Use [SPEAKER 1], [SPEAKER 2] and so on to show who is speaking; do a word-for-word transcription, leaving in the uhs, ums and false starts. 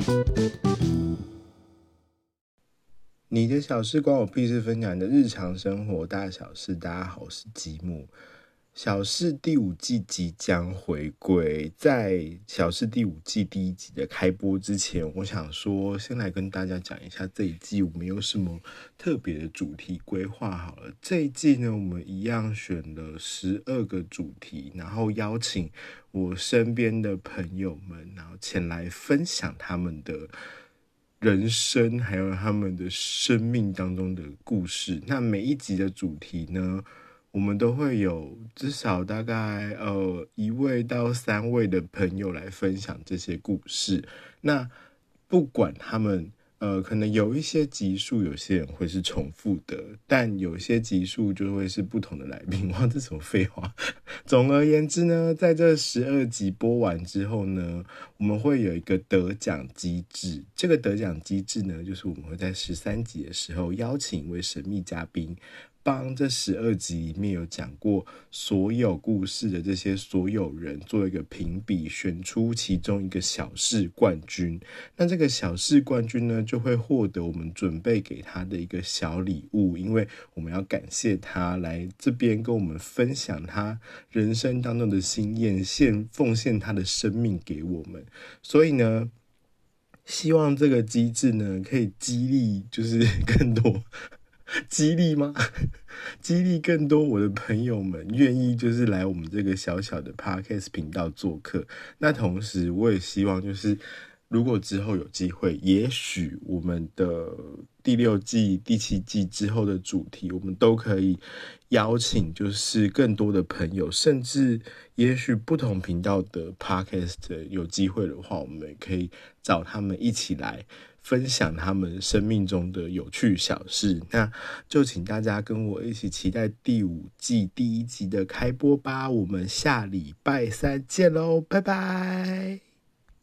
[SPEAKER 1] 你的小事关我屁事，分享你的日常生活大小事。大家好，我是吉木。小事第五季即将回归，在小事第五季第一集的开播之前，我想说先来跟大家讲一下这一季我们有什么特别的主题规划好了。这一季呢，我们一样选了十二个主题，然后邀请我身边的朋友们，然后前来分享他们的人生还有他们的生命当中的故事。那每一集的主题呢，我们都会有至少大概呃一位到三位的朋友来分享这些故事。那不管他们呃可能有一些集数有些人会是重复的，但有些集数就会是不同的来宾。哇，这什么废话。总而言之呢，在这十二集播完之后呢，我们会有一个得奖机制。这个得奖机制呢，就是我们会在十三集的时候邀请一位神秘嘉宾，帮这十二集里面有讲过所有故事的这些所有人做一个评比，选出其中一个小事冠军。那这个小事冠军呢，就会获得我们准备给他的一个小礼物，因为我们要感谢他来这边跟我们分享他人生当中的经验，献奉献他的生命给我们。所以呢，希望这个机制呢，可以激励就是更多激励吗？激励更多我的朋友们愿意就是来我们这个小小的 podcast 频道做客。那同时我也希望就是如果之后有机会，也许我们的第六季第七季之后的主题我们都可以邀请就是更多的朋友，甚至也许不同频道的 podcast 有机会的话，我们也可以找他们一起来分享他们生命中的有趣小事。那就请大家跟我一起期待第五季第一集的开播吧。我们下礼拜三见咯，拜拜。